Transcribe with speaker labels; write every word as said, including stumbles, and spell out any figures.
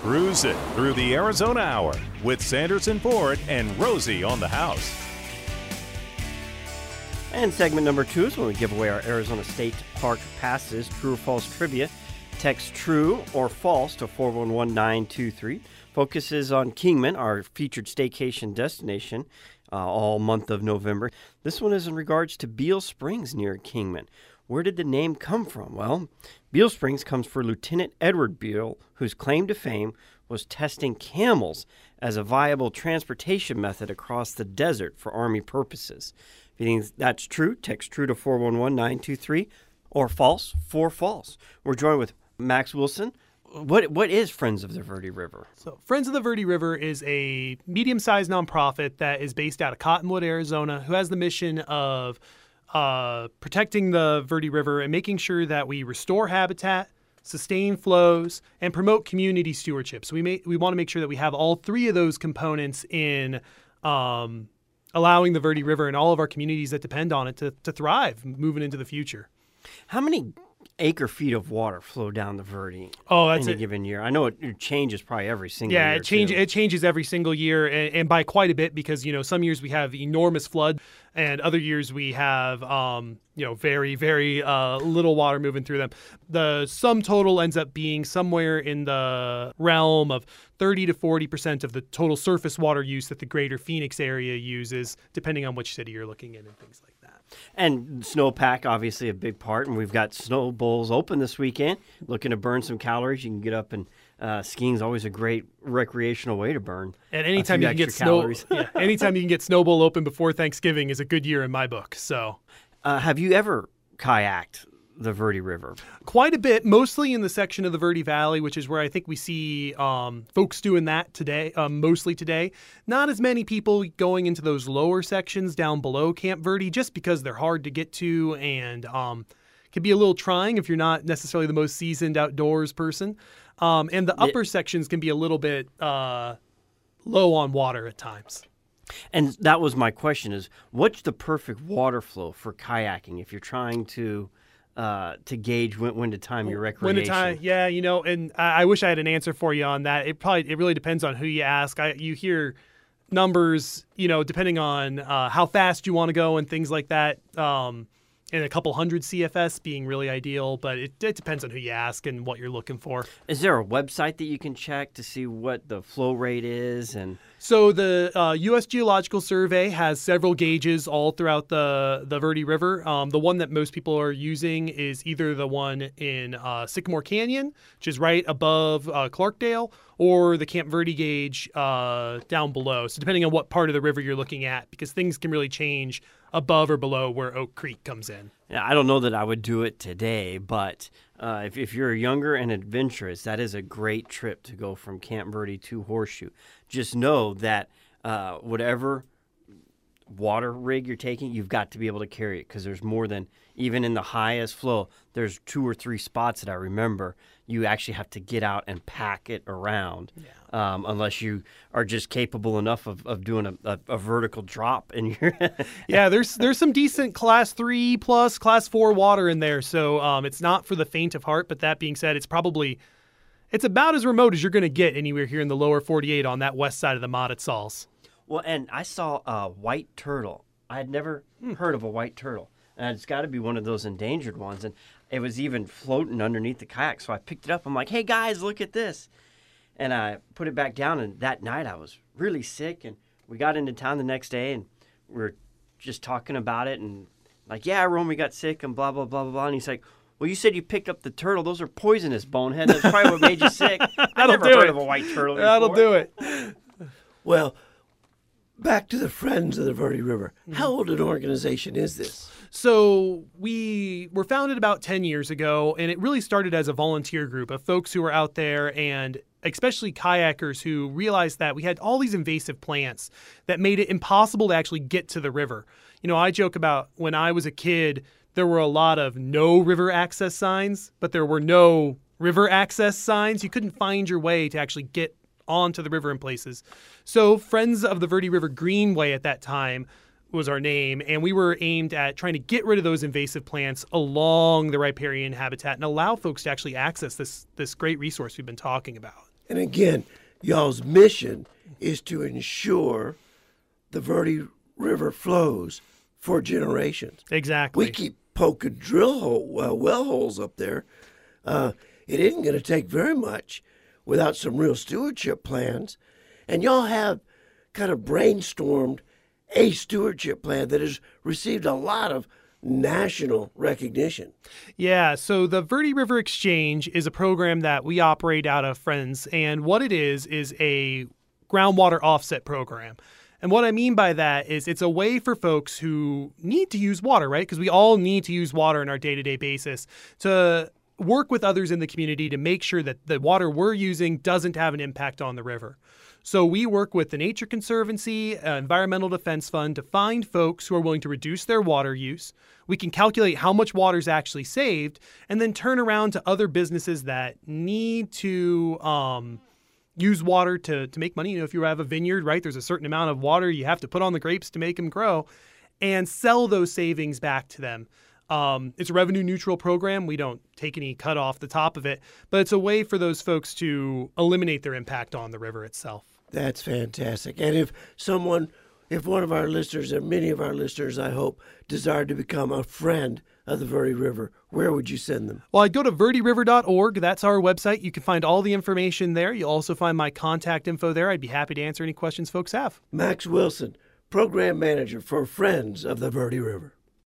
Speaker 1: Cruising through the Arizona Hour with Sanderson Ford and Rosie on the house.
Speaker 2: And segment number two is when we give away our Arizona State Park passes. True or false trivia. Text true or false to four one one nine two three. Focuses on Kingman, our featured staycation destination, uh, all month of November. This one is in regards to Beale Springs near Kingman. Where did the name come from? Well, Beale Springs comes for Lieutenant Edward Beale, whose claim to fame was testing camels as a viable transportation method across the desert for Army purposes. If you think that's true, text true to four one one nine two three, or false, for false. We're joined with Max Wilson. What What is Friends of the Verde River?
Speaker 3: So Friends of the Verde River is a medium-sized nonprofit that is based out of Cottonwood, Arizona, who has the mission of uh, protecting the Verde River and making sure that we restore habitat, sustain flows, and promote community stewardship. So we may, we want to make sure that we have all three of those components in um, allowing the Verde River and all of our communities that depend on it to, to thrive moving into the future.
Speaker 2: How many acre feet of water flow down the Verde
Speaker 3: oh, that's
Speaker 2: in a
Speaker 3: it.
Speaker 2: given year? I know it, it changes probably every single
Speaker 3: yeah,
Speaker 2: year.
Speaker 3: Yeah, it, change,
Speaker 2: too.
Speaker 3: it changes every single year, and, and by quite a bit because, you know, some years we have enormous flood, and other years we have, um, you know, very, very uh, little water moving through them. The sum total ends up being somewhere in the realm of thirty to forty percent of the total surface water use that the greater Phoenix area uses, depending on which city you're looking in and things like that.
Speaker 2: And snowpack, obviously a big part, and we've got snow bowls open this weekend. Looking to burn some calories, you can get up and uh, skiing is always a great recreational way to burn.
Speaker 3: And anytime you can get snow, yeah, anytime you can get snow bowl open before Thanksgiving is a good year in my book. So,
Speaker 2: uh, have you ever kayaked the Verde River?
Speaker 3: Quite a bit, mostly in the section of the Verde Valley, which is where I think we see um, folks doing that today, um, mostly today. Not as many people going into those lower sections down below Camp Verde, just because they're hard to get to and um, can be a little trying if you're not necessarily the most seasoned outdoors person. Um, and the upper it, sections can be a little bit uh, low on water at times.
Speaker 2: And that was my question: is what's the perfect water flow for kayaking if you're trying to Uh, to gauge when, when to time your recreation?
Speaker 3: When to time, yeah, you know, and I, I wish I had an answer for you on that. It probably, it really depends on who you ask. I, you hear numbers, you know, depending on uh, how fast you want to go and things like that. Um, and a couple hundred C F S being really ideal, but it, it depends on who you ask and what you're looking for.
Speaker 2: Is there a website that you can check to see what the flow rate is? And
Speaker 3: so the uh, U S Geological Survey has several gauges all throughout the, the Verde River. Um, the one that most people are using is either the one in uh, Sycamore Canyon, which is right above uh, Clarkdale, or the Camp Verde gauge uh, down below. So depending on what part of the river you're looking at, because things can really change above or below where Oak Creek comes in.
Speaker 2: Yeah, I don't know that I would do it today, but uh, if, if you're younger and adventurous, that is a great trip to go from Camp Verde to Horseshoe. Just know that uh, whatever water rig you're taking, you've got to be able to carry it because there's more than, even in the highest flow, there's two or three spots that I remember you actually have to get out and pack it around.
Speaker 3: Yeah.
Speaker 2: Um, unless you are just capable enough of, of doing a, a, a vertical drop in your
Speaker 3: yeah, there's there's some decent class three plus class four water in there, so um, it's not for the faint of heart. But that being said, it's probably it's about as remote as you're going to get anywhere here in the lower forty-eight on that west side of the Mottetsals.
Speaker 2: Well, and I saw a white turtle. I had never hmm. heard of a white turtle, and it's got to be one of those endangered ones. And it was even floating underneath the kayak, so I picked it up. I'm like, "Hey guys, look at this!" And I put it back down, and that night I was really sick, and we got into town the next day, and we were just talking about it, and like, yeah, Romy got sick, and blah, blah, blah, blah, blah. And he's like, well, you said you picked up the turtle. Those are poisonous, bonehead. That's probably what made you sick. I've never heard it. of a white turtle before.
Speaker 3: That'll do it.
Speaker 4: Well, back to the Friends of the Verde River. How old an organization is this?
Speaker 3: So we were founded about ten years ago, and it really started as a volunteer group of folks who were out there, and especially kayakers who realized that we had all these invasive plants that made it impossible to actually get to the river. You know, I joke about when I was a kid, there were a lot of no river access signs, but there were no river access signs. You couldn't find your way to actually get onto the river in places. So Friends of the Verde River Greenway at that time was our name, and we were aimed at trying to get rid of those invasive plants along the riparian habitat and allow folks to actually access this this great resource we've been talking about.
Speaker 4: And again, y'all's mission is to ensure the Verde River flows for generations.
Speaker 3: Exactly.
Speaker 4: We keep poking drill hole, uh, well holes up there. Uh, it isn't going to take very much without some real stewardship plans. And y'all have kind of brainstormed a stewardship plan that has received a lot of national recognition.
Speaker 3: Yeah, so the Verde River Exchange is a program that we operate out of Friends, and what it is is a groundwater offset program. And what I mean by that is it's a way for folks who need to use water, right? Because we all need to use water on our day-to-day basis to work with others in the community to make sure that the water we're using doesn't have an impact on the river. So we work with the Nature Conservancy, uh, Environmental Defense Fund to find folks who are willing to reduce their water use. We can calculate how much water is actually saved and then turn around to other businesses that need to um, use water to, to make money. You know, if you have a vineyard, right, there's a certain amount of water you have to put on the grapes to make them grow and sell those savings back to them. Um, it's a revenue neutral program. We don't take any cut off the top of it, but it's a way for those folks to eliminate their impact on the river itself.
Speaker 4: That's fantastic. And if someone, if one of our listeners, and many of our listeners, I hope, desire to become a friend of the Verde River, where would you send them?
Speaker 3: Well, I'd go to verde river dot org. That's our website. You can find all the information there. You'll also find my contact info there. I'd be happy to answer any questions folks have.
Speaker 4: Max Wilson, Program Manager for Friends of the Verde River.